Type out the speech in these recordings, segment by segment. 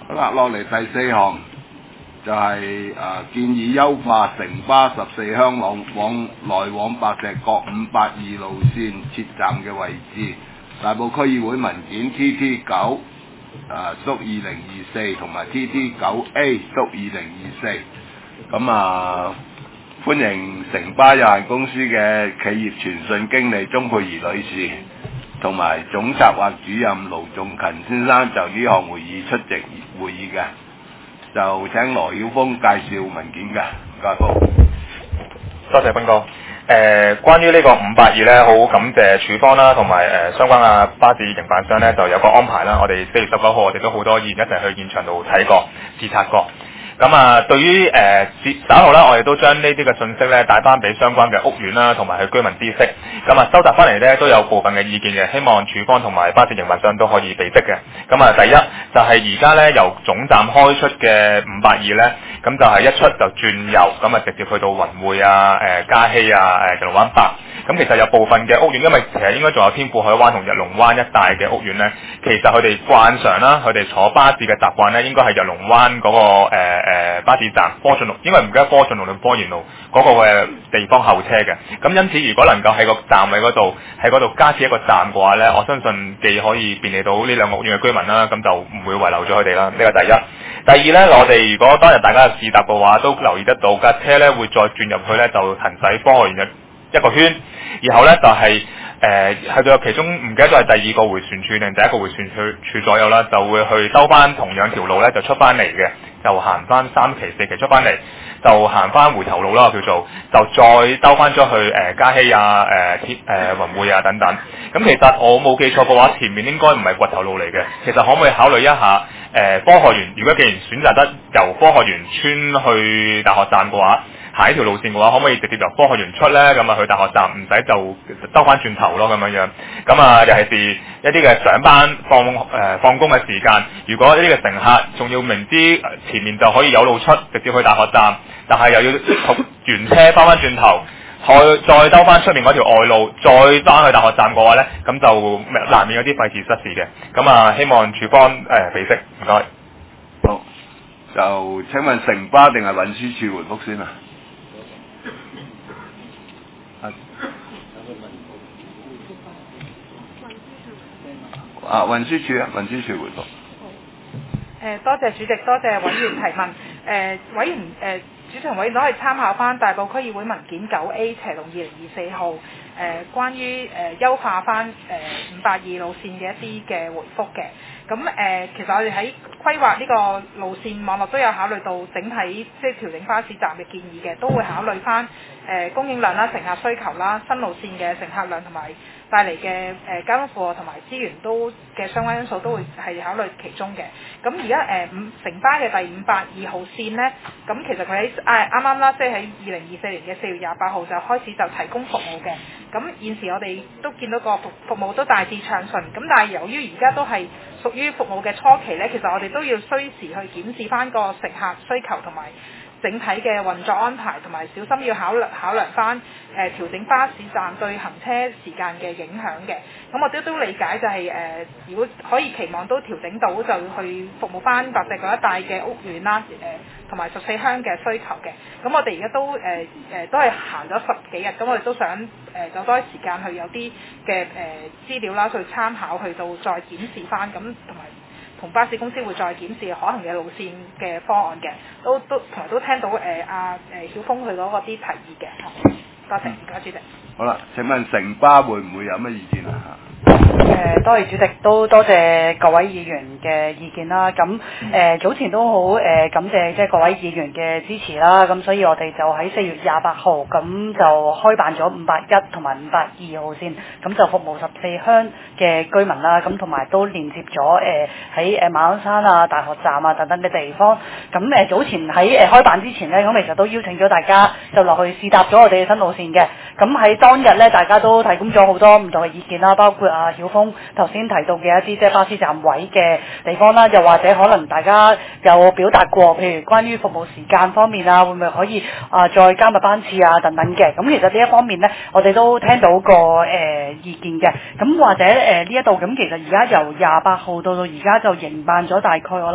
好啦，落嚟第4項就係、建議優化城巴14鄉來往白石角582路線設站嘅位置。大埔區議會文件 TT9 /2024 同埋 TT9A/2024。咁歡迎城巴有限公司嘅企業傳訊經理鍾佩儀女士同埋總策劃主任盧仲勤先生就呢項會議出席會議嘅，就請羅曉峰介紹文件嘅，唔該報。 多謝斌哥。關於呢個582呢，好感謝署方啦，同埋相關嘅巴士營辦商呢，就有個安排啦。我哋4月19號，我哋都好多議員一齊去現場度睇過、視察過。咁對於稍後啦，我哋都將呢啲嘅信息咧帶翻俾相關嘅屋苑啦，同埋佢居民知識。收集翻嚟咧都有部分嘅意見嘅，希望署方同埋巴士營辦商都可以備悉嘅。第一就係而家咧由總站開出嘅582咧，咁就係一出就轉右，直接去到雲匯嘉禧龍灣北。咁其實有部分嘅屋苑，因為其實應該仲有天賦海灣同日龍灣一帶嘅屋苑咧，其實佢哋慣常啦，佢哋坐巴士嘅習慣咧，應該係日龍灣嗰個巴士站科進路，應該唔記得科進路定科研路嗰個嘅地方候車嘅。咁因此，如果能夠喺個站位嗰度喺嗰度加設一個站嘅話咧，我相信既可以便利到呢兩個屋苑嘅居民啦，咁就唔會遺留咗佢哋啦。呢個第一。第二咧，我哋如果當日大家試搭嘅話，都留意得到架車咧會再轉入去咧，就行駛科學園嘅一個圈，然後咧就係去到其中唔記得咗係第2個迴旋處定第1個迴旋處左右啦，就會去兜翻同樣條路咧就出翻嚟嘅，就行翻3期4期出翻嚟，就行翻回頭路啦叫做，就再兜翻咗去嘉禧雲匯等等。咁其實我冇記錯嘅話，前面應該唔係掘頭路嚟嘅。其實可唔可以考慮一下科學園？如果既然選擇得由科學園村去大學站嘅話，行呢條路線嘅話，可唔可以直接由科學園出咧？去大學站，唔使就兜翻轉頭咯咁樣。尤其是一啲嘅上班放工嘅時間，如果呢啲嘅乘客仲要明知前面就可以有路出，直接去大學站，但係又要原車翻轉頭，再兜翻出面嗰條外路，再翻去大學站嘅話咧，咁就難免有啲費事失事嘅。希望署方備悉，唔該。 好，就請問城巴定係運輸署回覆先啊？運輸署回覆。 多謝主席，多謝委員提問。主持委員都可以參考翻大埔區議會文件9A/2024號，關於優化翻582路線嘅一啲嘅回覆嘅。其實我哋喺規劃呢個路線網絡都有考慮到整體即係調整巴士站嘅建議嘅，都會考慮翻供應量啦、乘客需求啦、新路線嘅乘客量同埋帶嚟嘅交通負荷同埋資源都嘅相關因素都會係考慮其中嘅。咁而家城巴嘅第582號線呢，咁其實佢喺啱啱啦，即係喺2024年嘅4月28號就開始就提供服務嘅。咁現時我哋都見到個服務都大致暢順。咁但係由於而家都係屬於服務嘅初期呢，其實我哋都要需時去檢視翻個乘客需求同埋整體嘅運作安排，同埋小心要考量翻調整巴士站對行車時間嘅影響嘅。咁我哋都理解就係如果可以期望都調整到，就去服務翻白石角一帶嘅屋苑啦，同埋14鄉嘅需求嘅。咁我哋而家都係行咗10幾日，咁我哋都想有多啲時間去有啲嘅資料啦，去參考，去到再檢視翻，咁同埋同巴士公司會再檢視可行嘅路線嘅方案嘅，同埋都聽到曉峰佢嗰個啲提議嘅。多謝，唔該主席。 好啦，請問城巴會唔會有乜意見啊？ 多謝主席，都多謝各位議員嘅意見啦。咁早前都好感謝即係各位議員嘅支持啦。咁所以我哋就喺4月28號咁就開辦咗581同埋582號線，咁就服務14鄉嘅居民啦。咁同埋都連接咗喺馬鞍山啊、大學站啊等等嘅地方。咁早前喺開辦之前呢，咁其實都邀請咗大家就落去試搭咗我哋嘅新路線嘅。咁喺當日呢，大家都提供咗好多唔同嘅意見啦，包括曉峰頭先提到嘅一啲即係巴士站位嘅地方啦，又或者可能大家有表達過，譬如關於服務時間方面啊，會唔會可以再加密班次啊等等嘅。咁其實呢一方面呢，我哋都聽到個意見嘅。咁或者呢一度咁其實而家由28號到而家就營辦咗大概我諗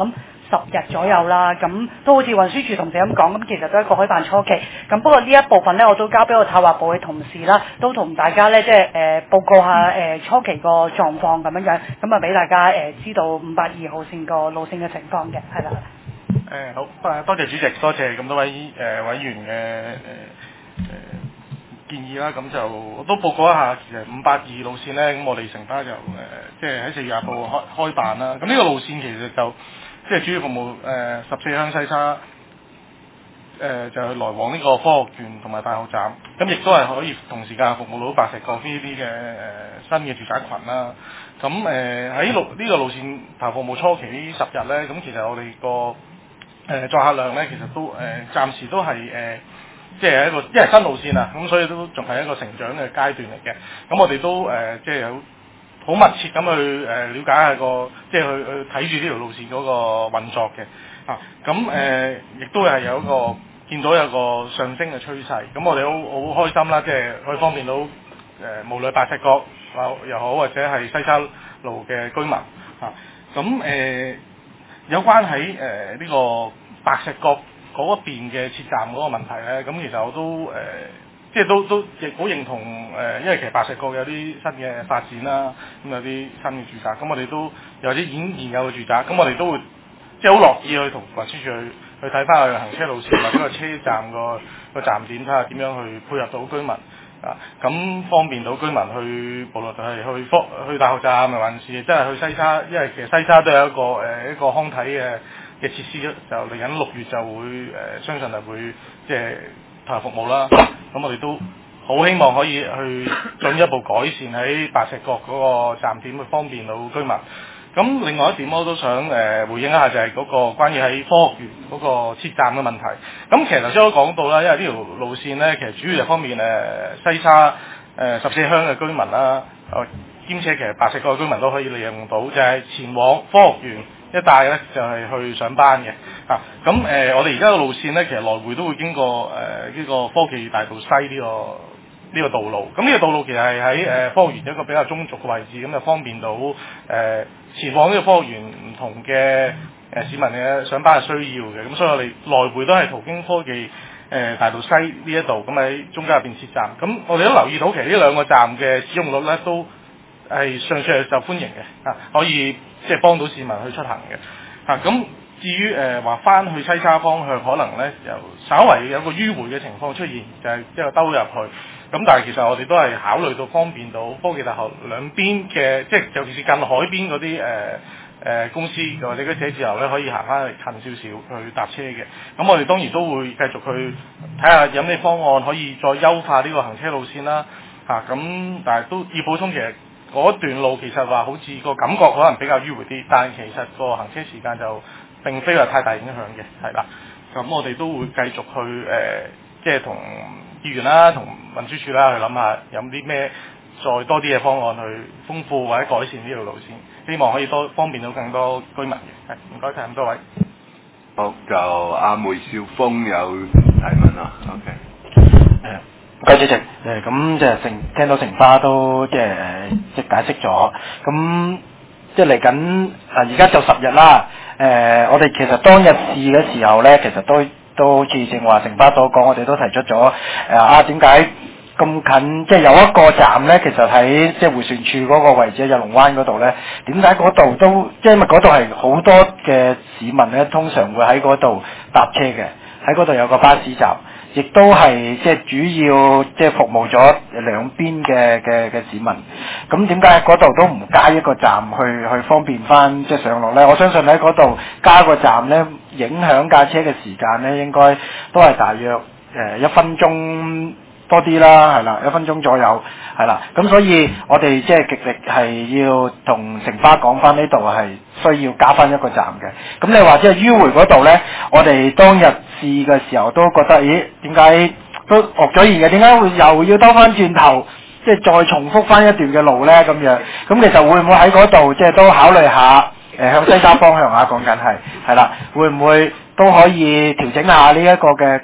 日左右啦，咁都好似運輸署同事咁講，咁其實都係一個開辦初期。咁不過呢一部分咧，我都交俾我策劃部嘅同事啦，都同大家咧即係報告下初期個狀況咁樣，咁啊俾大家知道582號線個路線嘅情況嘅，係啦。 好，多謝主席，多謝咁多位委員嘅建議啦。咁就我都報告一下，其實582路線咧，咁我哋城巴就即係喺4月20號開辦啦。咁呢個路線其實就即係主要服務14鄉西沙，就係來往呢個科學園同埋大學站。咁亦都係可以同時間服務到白石角呢啲嘅新嘅住宅群啦。咁喺呢個路線投服務初期呢10日咧，咁其實我哋個載客量咧，其實都暫時都係即係一個因為新路線啊，咁所以都仲係一個成長嘅階段嚟嘅。咁我哋都即係好密切咁去了解下即係去睇住呢條路線嗰個運作嘅。咁亦都係有一個見到有個上升嘅趨勢。咁我哋好開心啦，即係可以方便到無論白石角又好，或者係西沙路嘅居民咁有關喺呢個白石角嗰一邊嘅設站嗰個問題咧，咁其實我都即係都亦好認同因為其實白石角有啲新嘅發展啦，咁有啲新嘅住宅，咁我哋都有啲現有嘅住宅，咁我哋都會即係好樂意去同運輸署去睇翻佢行車路線或者個車站個站點，睇下點樣去配合到居民咁方便到居民去，無論係去大學站，還是即係去西沙，因為其實西沙都有一個康體嘅設施，就嚟緊6月就會相信係會即係投入服務啦。咁我哋都好希望可以去進一步改善喺白石角嗰個站點，去方便到居民。咁另外一點我都想回應一下，就係嗰個關於喺科學園嗰個設站嘅問題。咁其實頭先都講到啦，因為呢條路線咧，其實主要係方面西沙14鄉嘅居民啦，兼且其實白石角嘅居民都可以利用到，就係前往科學園一帶咧，就係去上班嘅。咁我哋而家嘅路線咧，其實來回都會經過呢個科技大道西呢個道路。咁呢個道路其實係喺科學園一個比較中軸嘅位置，咁就方便到前往呢個科學園唔同嘅市民嘅上班嘅需要嘅。咁所以我哋來回都係途經科技大道西呢一度，咁喺中間入邊設站。咁我哋都留意到，其實呢兩個站嘅使用率咧都係尚算係受歡迎嘅，可以即係幫到市民去出行嘅。咁至於話翻去西沙方向，可能咧又稍為有個迂迴嘅情況出現，就係一個兜入去。咁但係其實我哋都係考慮到方便到科技大學兩邊嘅，即係尤其是近海邊嗰啲公司或者嗰啲寫字樓咧，可以行翻去近少少去搭車嘅。咁我哋當然都會繼續去睇下有咩方案可以再優化呢個行車路線啦。咁但係都要補充，其實嗰段路其實話好似個感覺可能比較迂迴啲，但係其實個行車時間就並非話太大影響嘅，係啦。咁我哋都會繼續去即係同議員啦、同運輸署啦去諗下有啲咩再多啲嘅方案去豐富或者改善呢條路線，希望可以方便到更多居民嘅。唔該晒咁多位。 好，就阿梅兆峰有提問啦。OK。 唔該主席，咁即係聽到城巴都即係即係解釋咗，咁即係嚟緊而家就10日啦。我哋其實當日試嘅時候咧，其實都好似正話城巴所講，我哋都提出咗點解咁近，即係有一個站咧，其實喺即係迴旋處嗰個位置，日龍灣嗰度咧，點解嗰度都即係因為嗰度係好多嘅市民咧，通常會喺嗰度搭車嘅，喺嗰度有個巴士站。亦都係即係主要即係服務咗兩邊嘅市民。咁點解喺嗰度都唔加一個站去方便翻即係上落咧？我相信喺嗰度加個站咧，影響架車嘅時間咧，應該都係大約1分鐘多啲啦，係啦，1分鐘左右，係啦。咁所以我哋即係極力係要同城巴講翻呢度係需要加翻一個站嘅。咁你話即係迂迴嗰度咧，我哋當日試嘅時候都覺得，咦，點解都惡咗言嘅？點解會又要兜翻轉頭，即係再重複翻一段嘅路咧？咁樣，咁其實會唔會喺嗰度即係都考慮下向西沙方向講緊係啦，會唔會都可以調整下呢一個嘅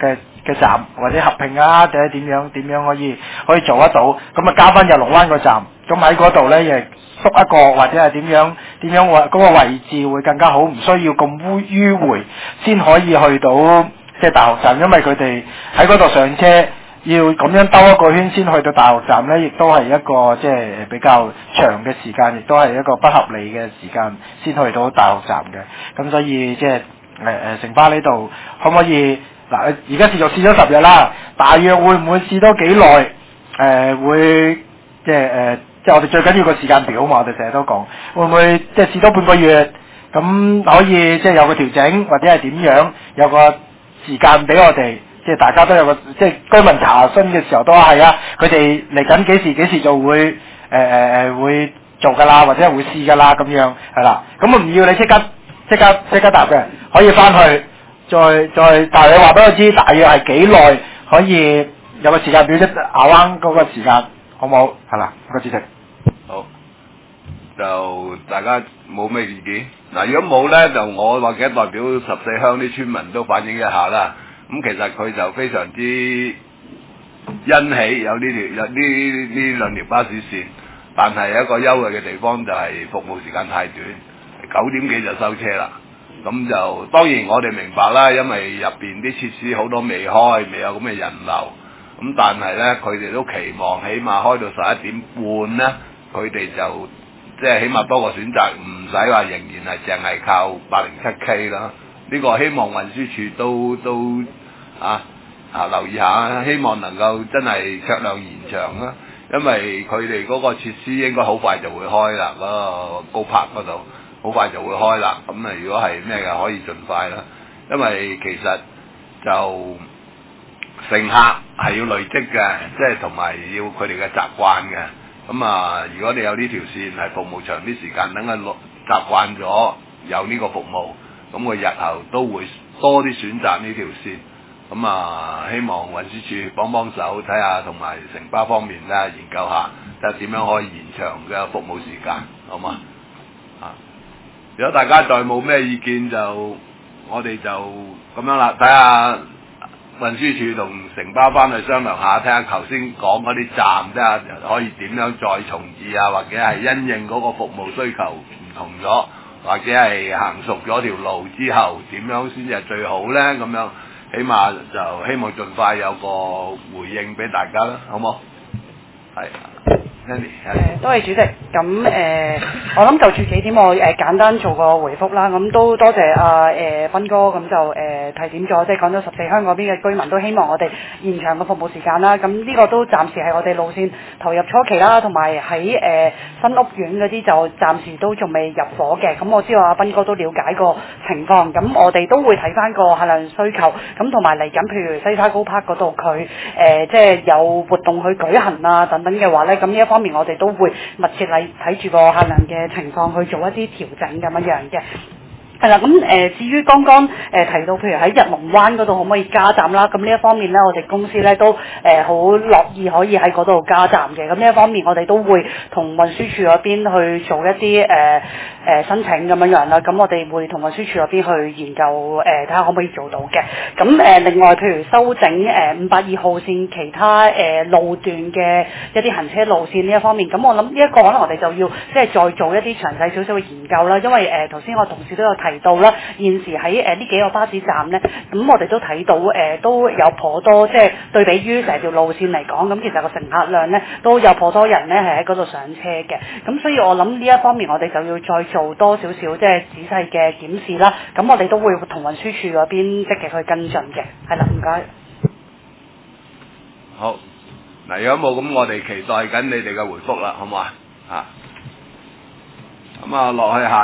嘅站或者合併啊，或者點樣可以做得到，咁啊加翻日龍灣個站，咁喺嗰度咧亦縮一個或者係點樣嗰個位置會更加好，唔需要咁迂迴先可以去到即係大學站，因為佢哋喺嗰度上車要咁樣兜一個圈先去到大學站咧，亦都係一個即係比較長嘅時間，亦都係一個不合理嘅時間先去到大學站嘅。咁所以即係城巴呢度可唔可以嗱？而家試咗10日啦，大約會唔會試多幾耐？會即係我哋最緊要個時間表嘛，我哋成日都講，會唔會即係試多半個月？咁可以即係有個調整，或者係點樣有個時間俾我哋，即係大家都有個即係居民查詢嘅時候都係啊，佢哋嚟緊幾時就會會做㗎啦，或者係會試㗎啦咁樣係啦。咁我唔要你即刻答嘅，可以翻去再大約話俾我知，大約係幾耐可以有個時間表，即係咬啱嗰個時間，好唔好？係啦，個主席。 好，就大家冇咩意見。嗱，如果冇咧，就我或者代表14鄉啲村民都反映一下啦。咁其實佢就非常之欣喜有呢兩條巴士線，但係一個憂慮嘅地方就係服務時間太短，9點幾就收車啦。咁就當然我哋明白啦，因為入邊啲設施好多未開，未有咁嘅人流。咁但係咧，佢哋都期望起碼開到11點半咧，佢哋就即係起碼多個選擇，唔使話仍然係淨係靠807K 啦。呢個希望運輸署都留意下，希望能夠真係酌量延長啦。因為佢哋嗰個設施應該好快就會開啦，嗰個高柏嗰度好快就會開啦。咁啊，如果係咩嘅，可以盡快啦。因為其實就乘客係要累積嘅，即係同埋要佢哋嘅習慣嘅。咁啊，如果你有呢條線係服務長啲時間，等佢習慣咗有呢個服務，咁佢日後都會多啲選擇呢條線。咁啊，希望運輸署幫手睇下，同埋城巴方面咧研究下，睇下點樣可以延長嘅服務時間，好嘛？如果大家再冇咩意見，就我哋就咁樣啦，睇下運輸署同城巴翻去商量下，睇下頭先講嗰啲站，睇下可以點樣再重置啊，或者係因應嗰個服務需求唔同咗，或者係行熟咗條路之後，點樣先至係最好咧？咁樣起碼就希望盡快有個回應俾大家啦，好冇？係。 多謝主席。咁我諗就住幾點，我簡單做個回覆啦。咁都多謝斌哥，咁就提點咗，即係講咗14鄉嗰邊嘅居民都希望我哋延長個服務時間啦。咁呢個都暫時係我哋路線投入初期啦，同埋喺新屋苑嗰啲就暫時都仲未入伙嘅。咁我知道阿斌哥都了解個情況，咁我哋都會睇翻個客量需求，咁同埋嚟緊譬如西沙高柏嗰度佢即係有活動去舉行啊等等嘅話咧，咁呢一方面我哋都會密切睇住個客量嘅情況去做一啲調整咁樣嘅。係啦，咁至於剛剛提到，譬如喺日龍灣嗰度可唔可以加站啦？咁呢一方面咧，我哋公司咧都好樂意可以喺嗰度加站嘅。咁呢一方面，我哋都會同運輸署嗰邊去做一啲申請咁樣啦。咁我哋會同運輸署嗰邊去研究睇下可唔可以做到嘅。咁另外譬如修整582號線其他路段嘅一啲行車路線呢一方面，咁我諗呢一個可能我哋就要即係再做一啲詳細少少嘅研究啦。因為頭先我同事都有提到啦，現時喺呢幾個巴士站咧，咁我哋都睇到都有頗多，即係對比於成條路線嚟講，咁其實個乘客量咧都有頗多人咧係喺嗰度上車嘅。咁所以我諗呢一方面我哋就要再做多少少即係仔細嘅檢視啦。咁我哋都會同運輸署嗰邊積極去跟進嘅。係啦，唔該。 好，嗱，如果冇咁，我哋期待緊你哋嘅回覆啦，好唔好啊？咁啊，落去下。